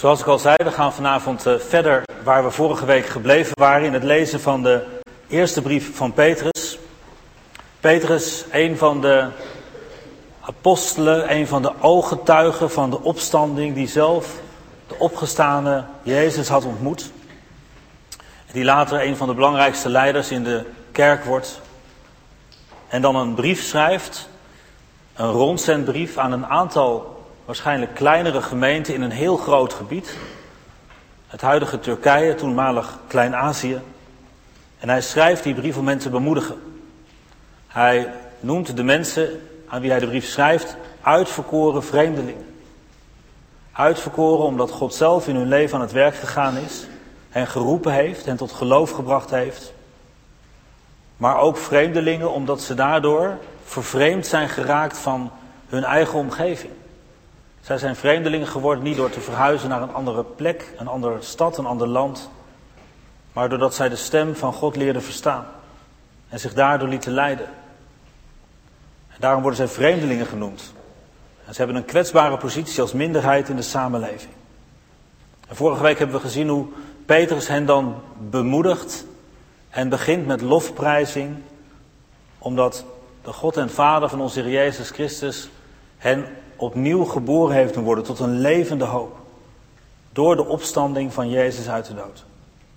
Zoals ik al zei, we gaan vanavond verder waar we vorige week gebleven waren in het lezen van de eerste brief van Petrus. Petrus, een van de apostelen, een van de ooggetuigen van de opstanding, die zelf de opgestane Jezus had ontmoet. Die later een van de belangrijkste leiders in de kerk wordt. En dan een brief schrijft, een rondzendbrief aan een aantal waarschijnlijk kleinere gemeenten in een heel groot gebied. Het huidige Turkije, toenmalig Klein-Azië. En hij schrijft die brief om hen te bemoedigen. Hij noemt de mensen aan wie hij de brief schrijft uitverkoren vreemdelingen. Uitverkoren omdat God zelf in hun leven aan het werk gegaan is, hen geroepen heeft, hen tot geloof gebracht heeft. Maar ook vreemdelingen omdat ze daardoor vervreemd zijn geraakt van hun eigen omgeving. Zij zijn vreemdelingen geworden niet door te verhuizen naar een andere plek, een andere stad, een ander land, maar doordat zij de stem van God leerden verstaan en zich daardoor lieten leiden. En daarom worden zij vreemdelingen genoemd. En ze hebben een kwetsbare positie als minderheid in de samenleving. En vorige week hebben we gezien hoe Petrus hen dan bemoedigt en begint met lofprijzing, omdat de God en Vader van onze Heer Jezus Christus hen opnieuw geboren heeft doen worden tot een levende hoop. Door de opstanding van Jezus uit de dood.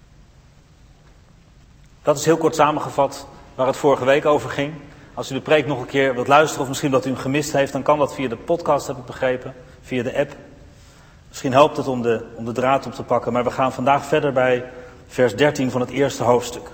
Dat is heel kort samengevat waar het vorige week over ging. Als u de preek nog een keer wilt luisteren of misschien dat u hem gemist heeft, dan kan dat via de podcast, heb ik begrepen. Via de app. Misschien helpt het om de draad op te pakken. Maar we gaan vandaag verder bij vers 13 van het eerste hoofdstuk.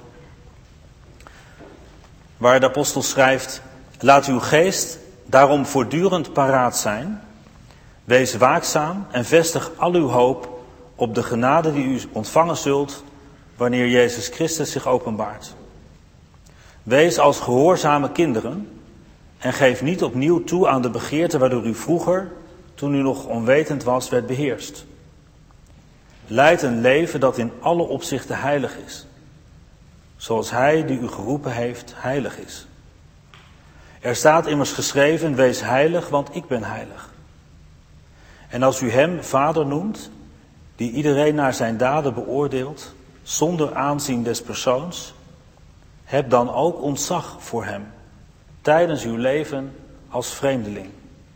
Waar de apostel schrijft: laat uw geest daarom voortdurend paraat zijn. Wees waakzaam en vestig al uw hoop op de genade die u ontvangen zult wanneer Jezus Christus zich openbaart. Wees als gehoorzame kinderen en geef niet opnieuw toe aan de begeerte waardoor u vroeger, toen u nog onwetend was, werd beheerst. Leid een leven dat in alle opzichten heilig is, zoals Hij die u geroepen heeft heilig is. Er staat immers geschreven: wees heilig, want ik ben heilig. En als u hem Vader noemt, die iedereen naar zijn daden beoordeelt, zonder aanzien des persoons, heb dan ook ontzag voor hem, tijdens uw leven als vreemdeling.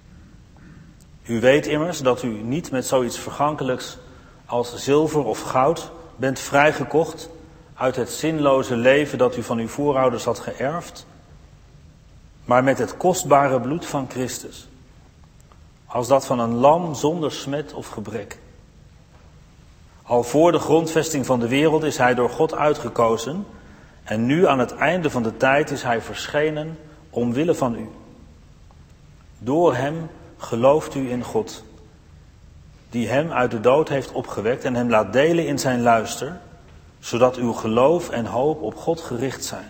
U weet immers dat u niet met zoiets vergankelijks als zilver of goud bent vrijgekocht uit het zinloze leven dat u van uw voorouders had geërfd, maar met het kostbare bloed van Christus, als dat van een lam zonder smet of gebrek. Al voor de grondvesting van de wereld is hij door God uitgekozen en nu aan het einde van de tijd is hij verschenen omwille van u. Door hem gelooft u in God, die hem uit de dood heeft opgewekt en hem laat delen in zijn luister, zodat uw geloof en hoop op God gericht zijn.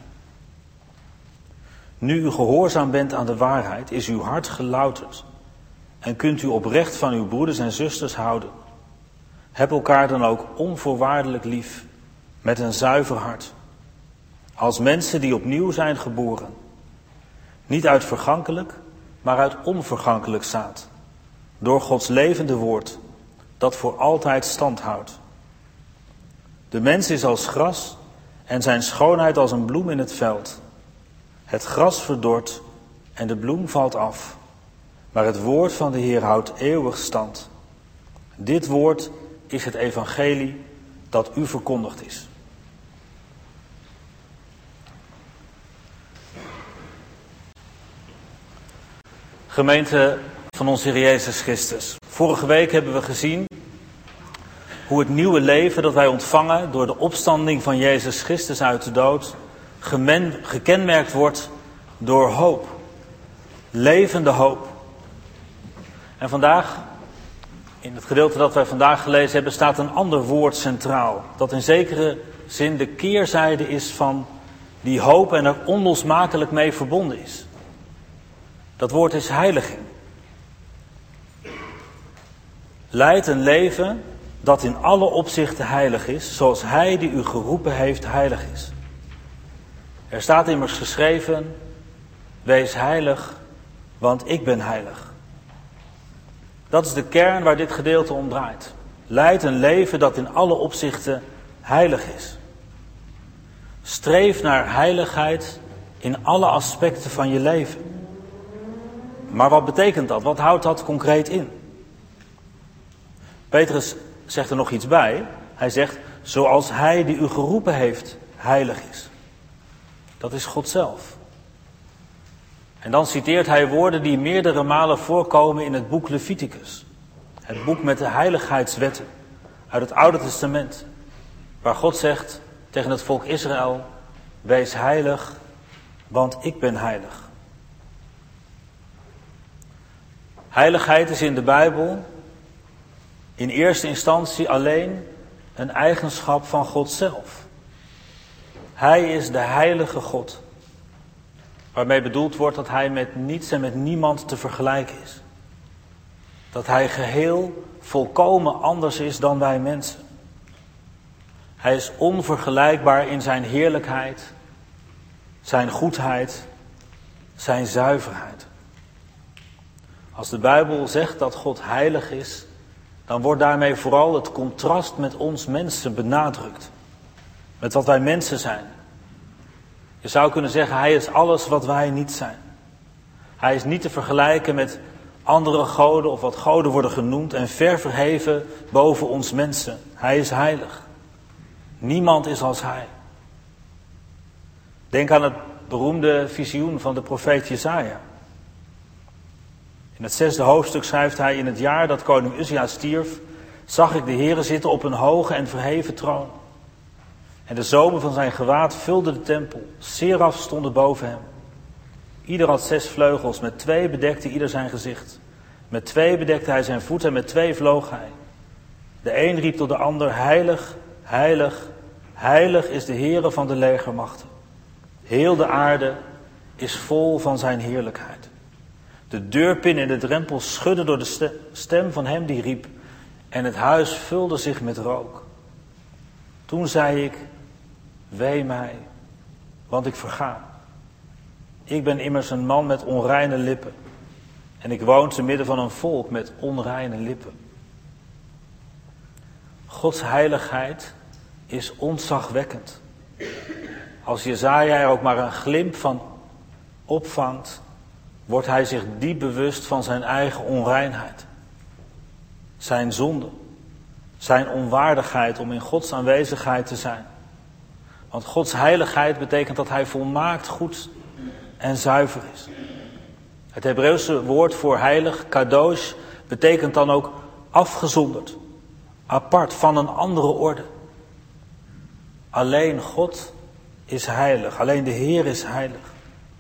Nu u gehoorzaam bent aan de waarheid, is uw hart gelouterd en kunt u oprecht van uw broeders en zusters houden. Heb elkaar dan ook onvoorwaardelijk lief, met een zuiver hart, als mensen die opnieuw zijn geboren. Niet uit vergankelijk, maar uit onvergankelijk zaad, door Gods levende woord, dat voor altijd stand houdt. De mens is als gras en zijn schoonheid als een bloem in het veld. Het gras verdort en de bloem valt af, maar het woord van de Heer houdt eeuwig stand. Dit woord is het evangelie dat u verkondigd is. Gemeente van onze Heer Jezus Christus. Vorige week hebben we gezien hoe het nieuwe leven dat wij ontvangen door de opstanding van Jezus Christus uit de dood gekenmerkt wordt door hoop. Levende hoop. En vandaag, in het gedeelte dat wij vandaag gelezen hebben, staat een ander woord centraal. Dat in zekere zin de keerzijde is van die hoop en er onlosmakelijk mee verbonden is. Dat woord is heiliging. Leid een leven dat in alle opzichten heilig is, zoals Hij die u geroepen heeft heilig is. Er staat immers geschreven: wees heilig, want ik ben heilig. Dat is de kern waar dit gedeelte om draait. Leid een leven dat in alle opzichten heilig is. Streef naar heiligheid in alle aspecten van je leven. Maar wat betekent dat? Wat houdt dat concreet in? Petrus zegt er nog iets bij. Hij zegt, zoals hij die u geroepen heeft, heilig is. Dat is God zelf. En dan citeert hij woorden die meerdere malen voorkomen in het boek Leviticus. Het boek met de heiligheidswetten uit het Oude Testament. Waar God zegt tegen het volk Israël, wees heilig, want ik ben heilig. Heiligheid is in de Bijbel in eerste instantie alleen een eigenschap van God zelf. Hij is de heilige God. Waarmee bedoeld wordt dat hij met niets en met niemand te vergelijken is. Dat hij geheel volkomen anders is dan wij mensen. Hij is onvergelijkbaar in zijn heerlijkheid, zijn goedheid, zijn zuiverheid. Als de Bijbel zegt dat God heilig is, dan wordt daarmee vooral het contrast met ons mensen benadrukt. Met wat wij mensen zijn. Je zou kunnen zeggen, hij is alles wat wij niet zijn. Hij is niet te vergelijken met andere goden of wat goden worden genoemd en ver verheven boven ons mensen. Hij is heilig. Niemand is als hij. Denk aan het beroemde visioen van de profeet Jesaja. In het 6e hoofdstuk schrijft hij, in het jaar dat koning Uzia stierf, zag ik de Heere zitten op een hoge en verheven troon. En de zomen van zijn gewaad vulden de tempel. Seraf stonden boven hem. Ieder had 6 vleugels, met 2 bedekte ieder zijn gezicht. Met 2 bedekte hij zijn voeten en met 2 vloog hij. De een riep tot de ander, heilig, heilig, heilig is de Heere van de legermachten. Heel de aarde is vol van zijn heerlijkheid. De deurpin en de drempel schudden door de stem van hem die riep. En het huis vulde zich met rook. Toen zei ik, wee mij, want ik verga. Ik ben immers een man met onreine lippen. En ik woon te midden van een volk met onreine lippen. Gods heiligheid is ontzagwekkend. Als Jesaja er ook maar een glimp van opvangt, wordt hij zich diep bewust van zijn eigen onreinheid. Zijn zonde. Zijn onwaardigheid om in Gods aanwezigheid te zijn. Want Gods heiligheid betekent dat hij volmaakt goed en zuiver is. Het Hebreeuwse woord voor heilig, kadosh, betekent dan ook afgezonderd. Apart, van een andere orde. Alleen God is heilig. Alleen de Heer is heilig.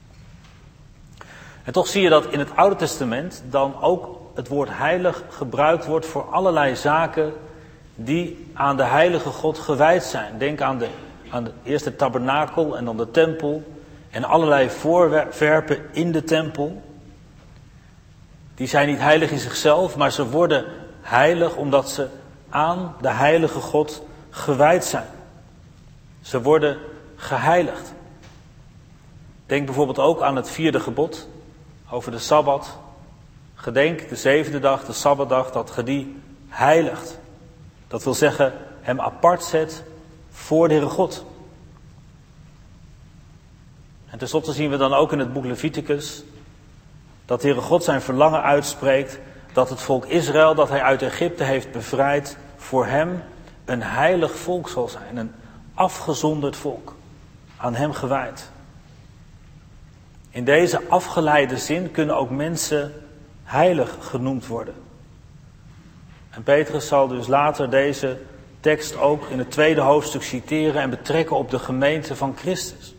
En toch zie je dat in het Oude Testament dan ook het woord heilig gebruikt wordt voor allerlei zaken die aan de heilige God gewijd zijn. Denk aan de eerste tabernakel en dan de tempel en allerlei voorwerpen in de tempel. Die zijn niet heilig in zichzelf, maar ze worden heilig omdat ze aan de heilige God gewijd zijn. Ze worden geheiligd. Denk bijvoorbeeld ook aan het 4e gebod over de Sabbat. Gedenk de 7e dag, de Sabbatdag, dat ge die heiligt. Dat wil zeggen, hem apart zet voor de Heere God. En tenslotte zien we dan ook in het boek Leviticus dat de Heere God zijn verlangen uitspreekt dat het volk Israël, dat hij uit Egypte heeft bevrijd, voor hem een heilig volk zal zijn. Een afgezonderd volk, aan hem gewijd. In deze afgeleide zin kunnen ook mensen heilig genoemd worden. En Petrus zal dus later deze tekst ook in het 2e hoofdstuk citeren en betrekken op de gemeente van Christus.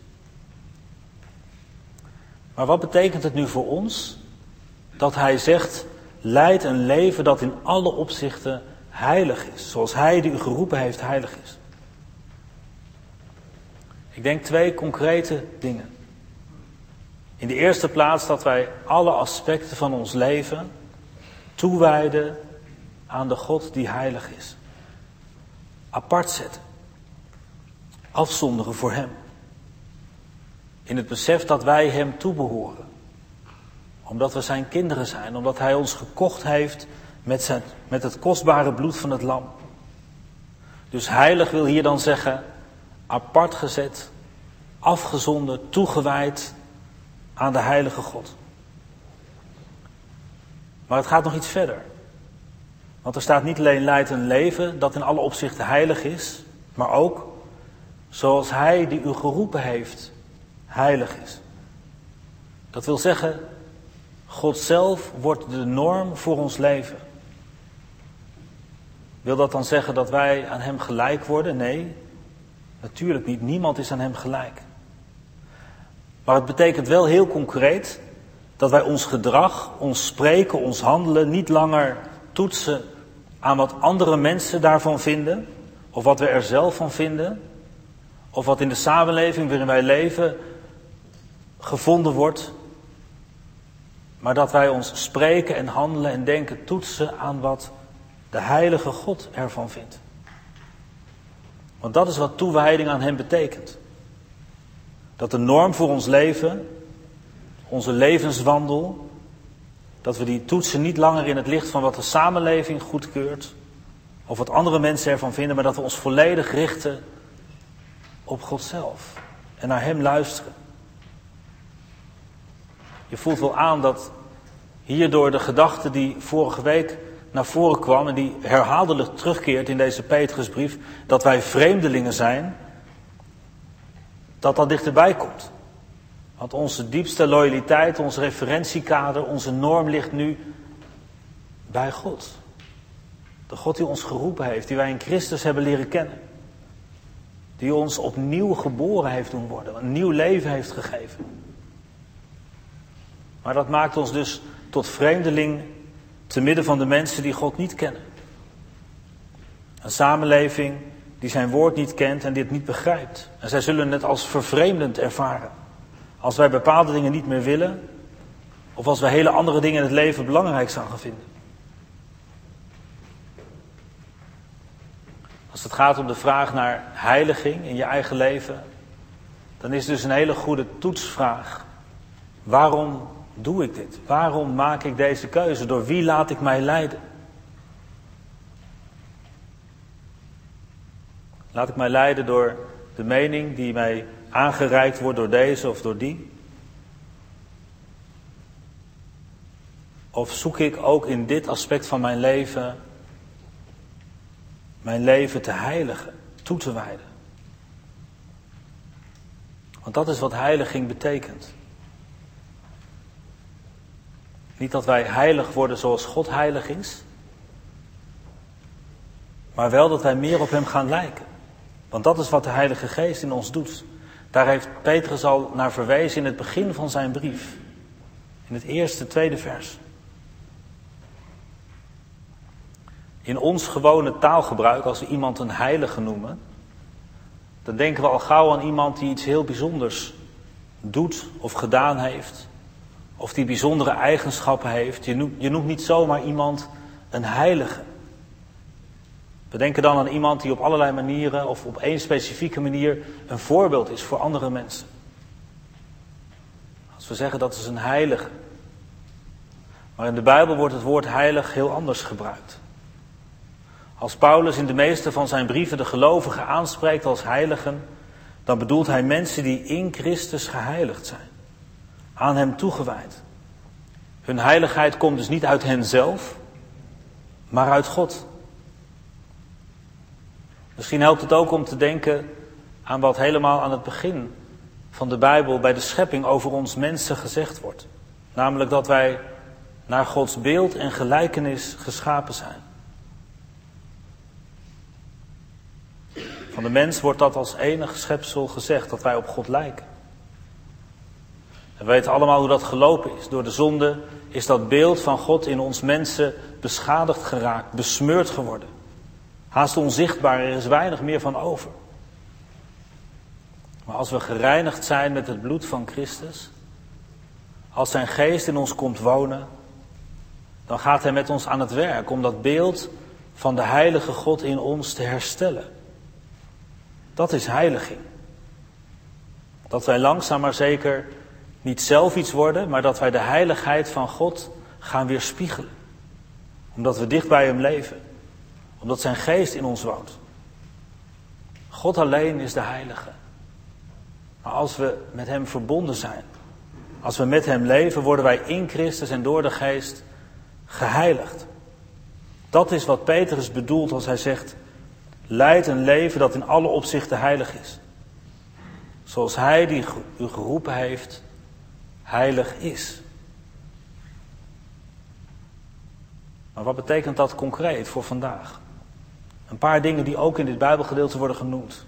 Maar wat betekent het nu voor ons dat hij zegt, leid een leven dat in alle opzichten heilig is, zoals hij die u geroepen heeft heilig is? Ik denk 2 concrete dingen. In de eerste plaats dat wij alle aspecten van ons leven toewijden aan de God die heilig is. Apart zetten. Afzonderen voor hem. In het besef dat wij hem toebehoren. Omdat we zijn kinderen zijn. Omdat hij ons gekocht heeft met het kostbare bloed van het lam. Dus heilig wil hier dan zeggen, apart gezet, afgezonderd, toegewijd aan de heilige God. Maar het gaat nog iets verder. Want er staat niet alleen leidt een leven dat in alle opzichten heilig is, maar ook zoals hij die u geroepen heeft, heilig is. Dat wil zeggen, God zelf wordt de norm voor ons leven. Wil dat dan zeggen dat wij aan hem gelijk worden? Nee, natuurlijk niet. Niemand is aan hem gelijk. Maar het betekent wel heel concreet dat wij ons gedrag, ons spreken, ons handelen niet langer toetsen aan wat andere mensen daarvan vinden, of wat we er zelf van vinden, of wat in de samenleving waarin wij leven gevonden wordt, maar dat wij ons spreken en handelen en denken toetsen aan wat de heilige God ervan vindt. Want dat is wat toewijding aan hem betekent. Dat de norm voor ons leven, onze levenswandel, dat we die toetsen niet langer in het licht van wat de samenleving goedkeurt, of wat andere mensen ervan vinden, maar dat we ons volledig richten op God zelf en naar hem luisteren. Je voelt wel aan dat hierdoor de gedachte die vorige week naar voren kwam en die herhaaldelijk terugkeert in deze Petrusbrief, dat wij vreemdelingen zijn, dat dichterbij komt. Want onze diepste loyaliteit, ons referentiekader, onze norm ligt nu bij God. De God die ons geroepen heeft, die wij in Christus hebben leren kennen. Die ons opnieuw geboren heeft doen worden, een nieuw leven heeft gegeven. Maar dat maakt ons dus tot vreemdeling te midden van de mensen die God niet kennen. Een samenleving die zijn woord niet kent en dit niet begrijpt. En zij zullen het als vervreemdend ervaren. Als wij bepaalde dingen niet meer willen, of als wij hele andere dingen in het leven belangrijk zouden vinden. Als het gaat om de vraag naar heiliging in je eigen leven, dan is dus een hele goede toetsvraag. Waarom doe ik dit? Waarom maak ik deze keuze? Door wie laat ik mij leiden? Laat ik mij leiden door de mening die mij aangereikt wordt door deze of door die? Of zoek ik ook in dit aspect van mijn leven te heiligen, toe te wijden? Want dat is wat heiliging betekent. Niet dat wij heilig worden zoals God heilig is, maar wel dat wij meer op hem gaan lijken. Want dat is wat de Heilige Geest in ons doet. Daar heeft Petrus al naar verwezen in het begin van zijn brief. In het eerste, tweede vers. In ons gewone taalgebruik, als we iemand een heilige noemen, dan denken we al gauw aan iemand die iets heel bijzonders doet of gedaan heeft. Of die bijzondere eigenschappen heeft. Je noemt niet zomaar iemand een heilige. We denken dan aan iemand die op allerlei manieren of op één specifieke manier een voorbeeld is voor andere mensen. Als we zeggen dat is een heilige. Maar in de Bijbel wordt het woord heilig heel anders gebruikt. Als Paulus in de meeste van zijn brieven de gelovigen aanspreekt als heiligen, dan bedoelt hij mensen die in Christus geheiligd zijn. Aan hem toegewijd. Hun heiligheid komt dus niet uit henzelf, maar uit God. Misschien helpt het ook om te denken aan wat helemaal aan het begin van de Bijbel bij de schepping over ons mensen gezegd wordt. Namelijk dat wij naar Gods beeld en gelijkenis geschapen zijn. Van de mens wordt dat als enig schepsel gezegd, dat wij op God lijken. En we weten allemaal hoe dat gelopen is. Door de zonde is dat beeld van God in ons mensen beschadigd geraakt, besmeurd geworden. Haast onzichtbaar, er is weinig meer van over. Maar als we gereinigd zijn met het bloed van Christus, als zijn geest in ons komt wonen, dan gaat hij met ons aan het werk om dat beeld van de heilige God in ons te herstellen. Dat is heiliging. Dat wij langzaam maar zeker niet zelf iets worden, maar dat wij de heiligheid van God gaan weerspiegelen. Omdat we dicht bij hem leven. Omdat zijn geest in ons woont. God alleen is de heilige. Maar als we met hem verbonden zijn, als we met hem leven, worden wij in Christus en door de Geest geheiligd. Dat is wat Petrus bedoelt als hij zegt, leid een leven dat in alle opzichten heilig is. Zoals hij die u geroepen heeft, heilig is. Maar wat betekent dat concreet voor vandaag? Een paar dingen die ook in dit Bijbelgedeelte worden genoemd.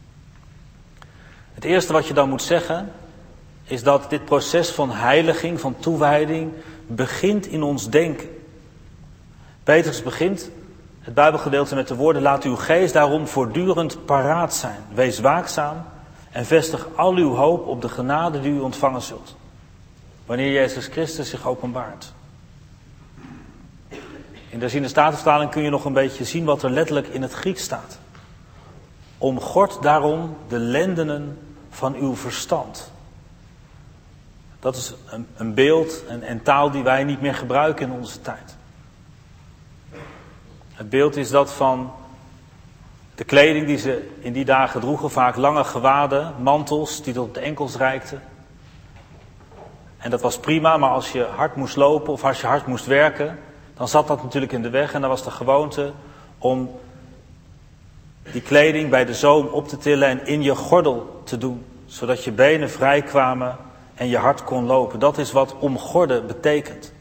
Het eerste wat je dan moet zeggen, is dat dit proces van heiliging, van toewijding, begint in ons denken. Petrus begint het Bijbelgedeelte met de woorden, laat uw geest daarom voortdurend paraat zijn. Wees waakzaam en vestig al uw hoop op de genade die u ontvangen zult. Wanneer Jezus Christus zich openbaart. In de herziene statenvertaling kun je nog een beetje zien wat er letterlijk in het Grieks staat. Omgord daarom de lendenen van uw verstand. Dat is een beeld en taal die wij niet meer gebruiken in onze tijd. Het beeld is dat van de kleding die ze in die dagen droegen, vaak lange gewaden, mantels die tot op de enkels reikten. En dat was prima, maar als je hard moest lopen of als je hard moest werken, dan zat dat natuurlijk in de weg en dan was de gewoonte om die kleding bij de zoom op te tillen en in je gordel te doen. Zodat je benen vrij kwamen en je hard kon lopen. Dat is wat omgorden betekent.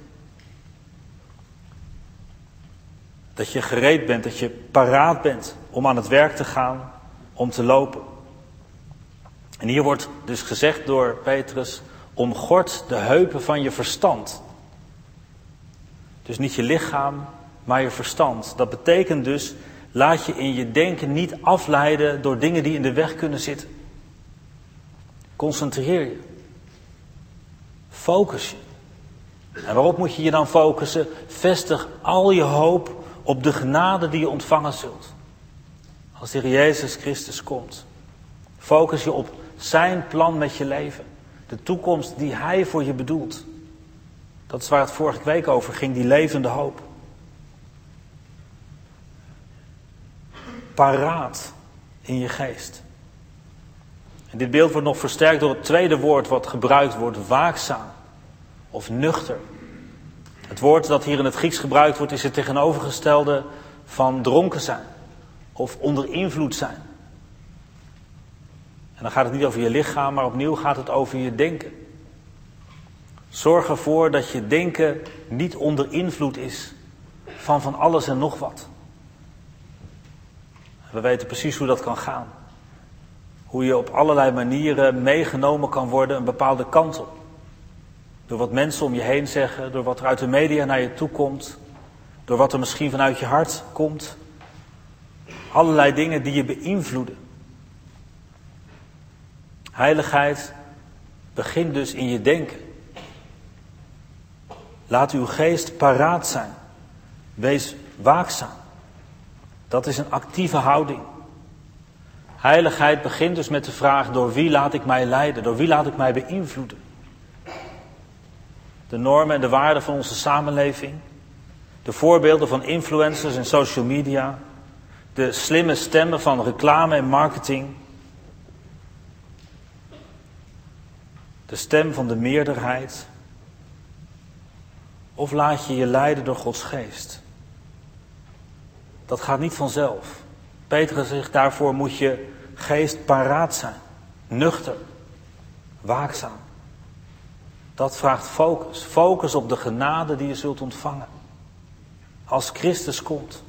Dat je gereed bent, dat je paraat bent om aan het werk te gaan, om te lopen. En hier wordt dus gezegd door Petrus, omgord de heupen van je verstand. Dus niet je lichaam, maar je verstand. Dat betekent dus, laat je in je denken niet afleiden door dingen die in de weg kunnen zitten. Concentreer je. Focus je. En waarop moet je je dan focussen? Vestig al je hoop op de genade die je ontvangen zult. Als de Heer Jezus Christus komt. Focus je op zijn plan met je leven. De toekomst die hij voor je bedoelt. Dat is waar het vorige week over ging, die levende hoop. Paraat in je geest. En dit beeld wordt nog versterkt door het tweede woord wat gebruikt wordt, waakzaam of nuchter. Het woord dat hier in het Grieks gebruikt wordt is het tegenovergestelde van dronken zijn of onder invloed zijn. En dan gaat het niet over je lichaam, maar opnieuw gaat het over je denken. Zorg ervoor dat je denken niet onder invloed is van alles en nog wat. We weten precies hoe dat kan gaan. Hoe je op allerlei manieren meegenomen kan worden een bepaalde kant op. Door wat mensen om je heen zeggen, door wat er uit de media naar je toe komt, door wat er misschien vanuit je hart komt. Allerlei dingen die je beïnvloeden. Heiligheid begint dus in je denken. Laat uw geest paraat zijn. Wees waakzaam. Dat is een actieve houding. Heiligheid begint dus met de vraag, door wie laat ik mij leiden? Door wie laat ik mij beïnvloeden? De normen en de waarden van onze samenleving. De voorbeelden van influencers en social media. De slimme stemmen van reclame en marketing. De stem van de meerderheid. Of laat je je leiden door Gods geest? Dat gaat niet vanzelf. Petrus zegt, daarvoor moet je geest paraat zijn. Nuchter. Waakzaam. Dat vraagt focus. Focus op de genade die je zult ontvangen. Als Christus komt.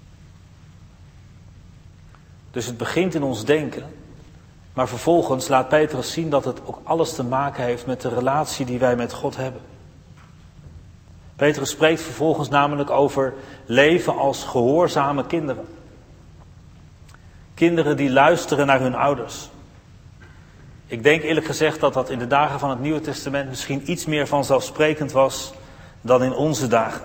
Dus het begint in ons denken. Maar vervolgens laat Petrus zien dat het ook alles te maken heeft met de relatie die wij met God hebben. Petrus spreekt vervolgens namelijk over leven als gehoorzame kinderen. Kinderen die luisteren naar hun ouders. Ik denk eerlijk gezegd dat dat in de dagen van het Nieuwe Testament misschien iets meer vanzelfsprekend was dan in onze dagen.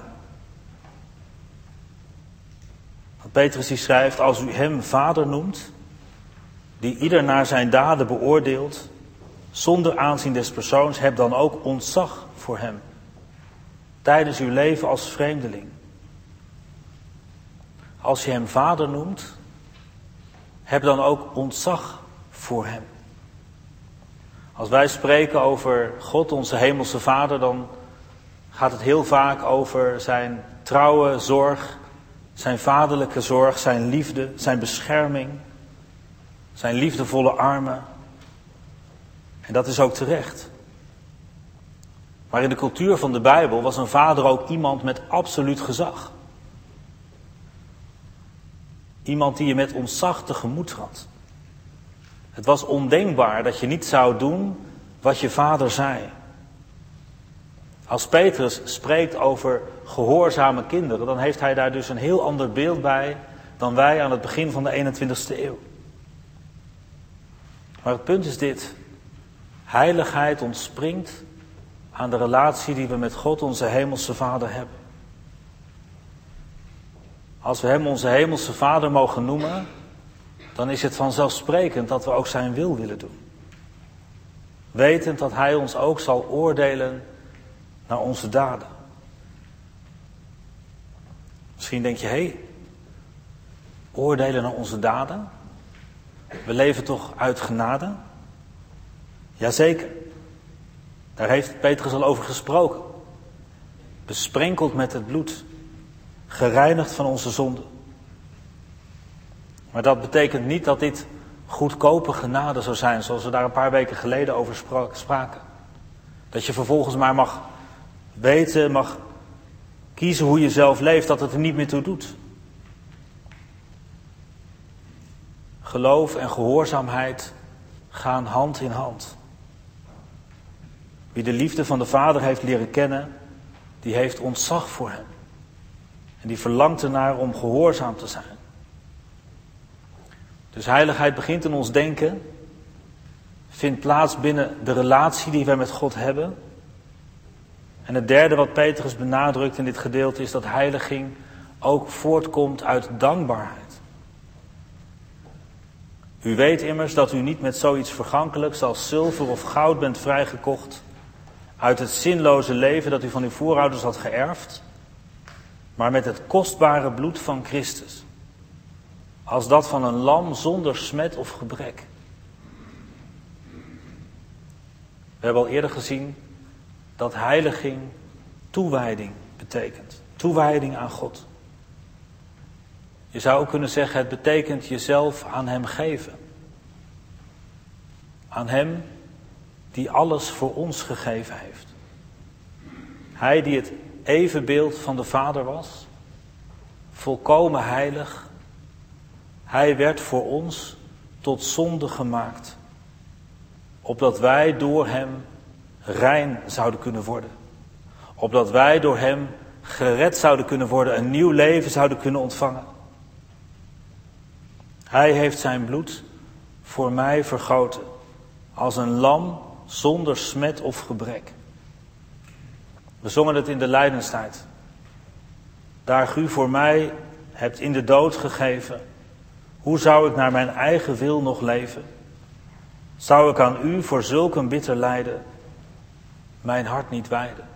Want Petrus die schrijft, als u hem vader noemt, die ieder naar zijn daden beoordeelt, zonder aanzien des persoons, heb dan ook ontzag voor hem. Tijdens uw leven als vreemdeling. Als je hem vader noemt, heb dan ook ontzag voor hem. Als wij spreken over God, onze hemelse Vader, dan gaat het heel vaak over zijn trouwe zorg, zijn vaderlijke zorg, zijn liefde, zijn bescherming, zijn liefdevolle armen. En dat is ook terecht. Maar in de cultuur van de Bijbel was een vader ook iemand met absoluut gezag. Iemand die je met ontzag tegemoet trad. Het was ondenkbaar dat je niet zou doen wat je vader zei. Als Petrus spreekt over gehoorzame kinderen, dan heeft hij daar dus een heel ander beeld bij dan wij aan het begin van de 21ste eeuw. Maar het punt is dit. Heiligheid ontspringt aan de relatie die we met God, onze hemelse Vader, hebben. Als we hem onze hemelse Vader mogen noemen, dan is het vanzelfsprekend dat we ook zijn wil willen doen. Wetend dat hij ons ook zal oordelen naar onze daden. Misschien denk je, oordelen naar onze daden? We leven toch uit genade? Jazeker. Daar heeft Petrus al over gesproken. Besprenkeld met het bloed. Gereinigd van onze zonden. Maar dat betekent niet dat dit goedkope genade zou zijn, zoals we daar een paar weken geleden over spraken. Dat je vervolgens maar mag weten, mag kiezen hoe je zelf leeft, dat het er niet meer toe doet. Geloof en gehoorzaamheid gaan hand in hand. Wie de liefde van de Vader heeft leren kennen, die heeft ontzag voor hem. En die verlangt ernaar om gehoorzaam te zijn. Dus heiligheid begint in ons denken, vindt plaats binnen de relatie die wij met God hebben. En het derde wat Petrus benadrukt in dit gedeelte is dat heiliging ook voortkomt uit dankbaarheid. U weet immers dat u niet met zoiets vergankelijks als zilver of goud bent vrijgekocht uit het zinloze leven dat u van uw voorouders had geërfd, maar met het kostbare bloed van Christus, als dat van een lam zonder smet of gebrek. We hebben al eerder gezien dat heiliging toewijding betekent. Toewijding aan God. Je zou ook kunnen zeggen, het betekent jezelf aan hem geven. Aan hem die alles voor ons gegeven heeft. Hij die het evenbeeld van de Vader was, volkomen heilig. Hij werd voor ons tot zonde gemaakt, opdat wij door hem rein zouden kunnen worden. Opdat wij door hem gered zouden kunnen worden, een nieuw leven zouden kunnen ontvangen. Hij heeft zijn bloed voor mij vergoten, als een lam zonder smet of gebrek. We zongen het in de lijdenstijd. Daar u voor mij hebt in de dood gegeven, hoe zou ik naar mijn eigen wil nog leven? Zou ik aan u voor zulk een bitter lijden mijn hart niet wijden?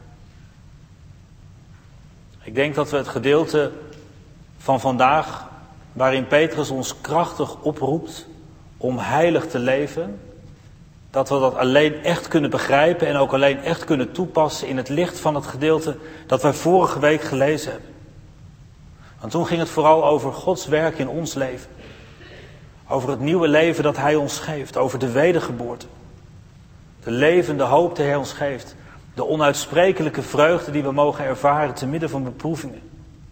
Ik denk dat we het gedeelte van vandaag, waarin Petrus ons krachtig oproept om heilig te leven, dat we dat alleen echt kunnen begrijpen en ook alleen echt kunnen toepassen in het licht van het gedeelte dat wij vorige week gelezen hebben. Want toen ging het vooral over Gods werk in ons leven. Over het nieuwe leven dat hij ons geeft, over de wedergeboorte. De levende hoop die hij ons geeft. De onuitsprekelijke vreugde die we mogen ervaren te midden van beproevingen.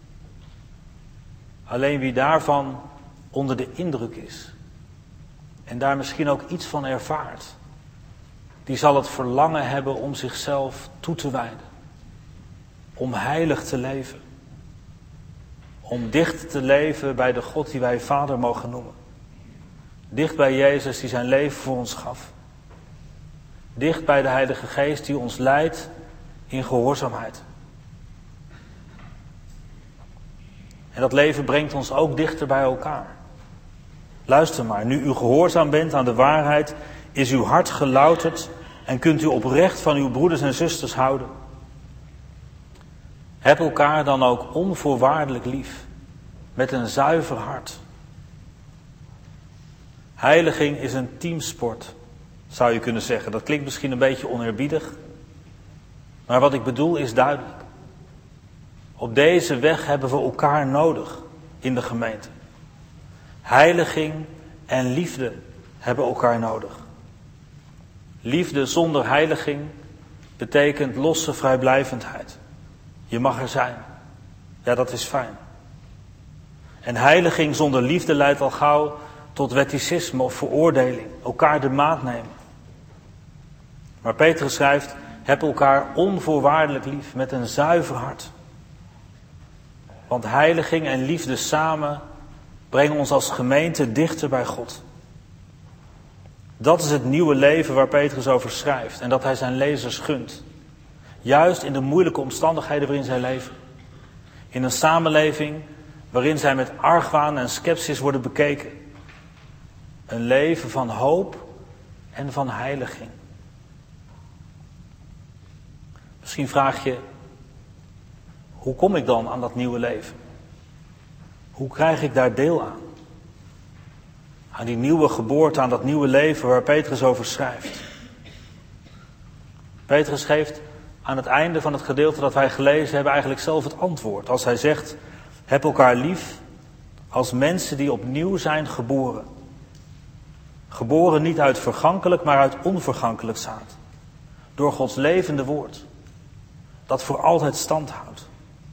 Alleen wie daarvan onder de indruk is en daar misschien ook iets van ervaart, die zal het verlangen hebben om zichzelf toe te wijden. Om heilig te leven. Om dicht te leven bij de God die wij Vader mogen noemen. Dicht bij Jezus die zijn leven voor ons gaf. Dicht bij de Heilige Geest die ons leidt in gehoorzaamheid. En dat leven brengt ons ook dichter bij elkaar. Luister maar, nu u gehoorzaam bent aan de waarheid, is uw hart gelouterd en kunt u oprecht van uw broeders en zusters houden. Heb elkaar dan ook onvoorwaardelijk lief, met een zuiver hart. Heiliging is een teamsport, zou je kunnen zeggen. Dat klinkt misschien een beetje oneerbiedig, maar wat ik bedoel is duidelijk. Op deze weg hebben we elkaar nodig in de gemeente. Heiliging en liefde hebben elkaar nodig. Liefde zonder heiliging betekent losse vrijblijvendheid. Je mag er zijn. Ja, dat is fijn. En heiliging zonder liefde leidt al gauw tot wetticisme of veroordeling. Elkaar de maat nemen. Maar Petrus schrijft, heb elkaar onvoorwaardelijk lief met een zuiver hart. Want heiliging en liefde samen brengen ons als gemeente dichter bij God. Dat is het nieuwe leven waar Petrus over schrijft en dat hij zijn lezers gunt. Juist in de moeilijke omstandigheden waarin zij leven. In een samenleving waarin zij met argwaan en scepsis worden bekeken. Een leven van hoop en van heiliging. Misschien vraag je, hoe kom ik dan aan dat nieuwe leven? Hoe krijg ik daar deel aan? Aan die nieuwe geboorte, aan dat nieuwe leven waar Petrus over schrijft. Petrus geeft aan het einde van het gedeelte dat wij gelezen hebben eigenlijk zelf het antwoord. Als hij zegt, heb elkaar lief als mensen die opnieuw zijn geboren. Geboren niet uit vergankelijk, maar uit onvergankelijk zaad. Door Gods levende woord. Dat voor altijd stand houdt.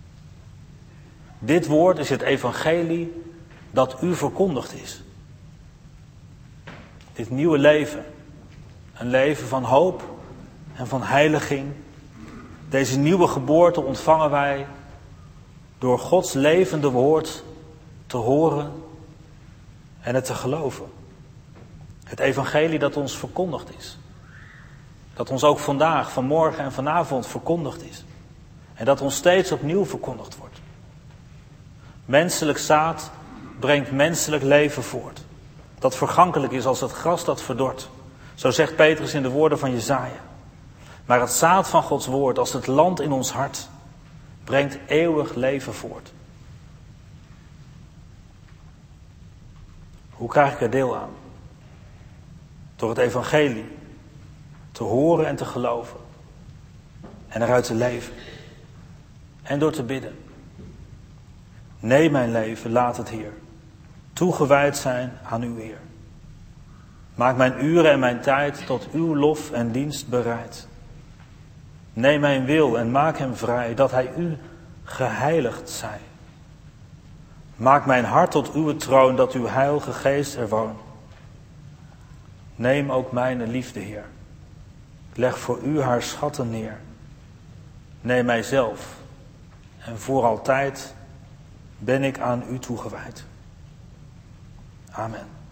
Dit woord is het evangelie dat u verkondigd is. Dit nieuwe leven. Een leven van hoop en van heiliging. Deze nieuwe geboorte ontvangen wij door Gods levende woord te horen en het te geloven. Het evangelie dat ons verkondigd is. Dat ons ook vandaag, vanmorgen en vanavond verkondigd is. En dat ons steeds opnieuw verkondigd wordt. Menselijk zaad brengt menselijk leven voort. Dat vergankelijk is als het gras dat verdort. Zo zegt Petrus in de woorden van Jesaja. Maar het zaad van Gods woord, als het land in ons hart, brengt eeuwig leven voort. Hoe krijg ik er deel aan? Door het evangelie te horen en te geloven. En eruit te leven. En door te bidden. Nee, mijn leven, laat het Heer. Toegewijd zijn aan uw eer. Maak mijn uren en mijn tijd tot uw lof en dienst bereid. Neem mijn wil en maak hem vrij, dat hij u geheiligd zij. Maak mijn hart tot uw troon, dat uw heilige geest er woont. Neem ook mijn liefde, Heer. Leg voor u haar schatten neer. Neem mijzelf en voor altijd ben ik aan u toegewijd. Amen.